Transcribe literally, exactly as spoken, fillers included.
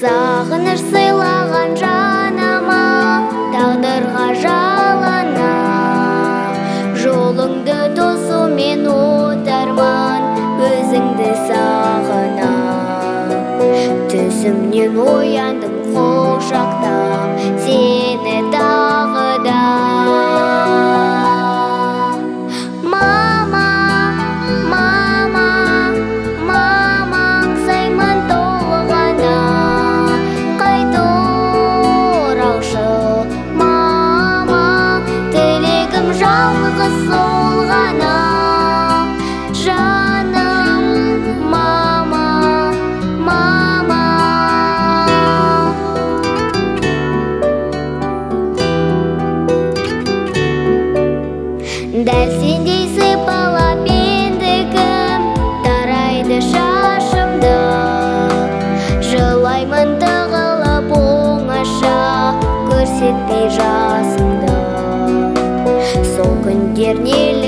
Сағыныш сыйлаған жаныма тағдырға жалына, жолыңды тосумен отырмын, өзіңді сағына. Түсімнен ояндым құшақтап сені тағы да. Мама, мама, мамаң саймын толғана, қайта оралшы мама, тілегім жалғыз сол ғана. Жаным мама, мама. Дәл сендей сипалап ендігім тарайды шашымды, жылаймын тығылып оңаша, көрсетпей жасымды. Сол күндер нелі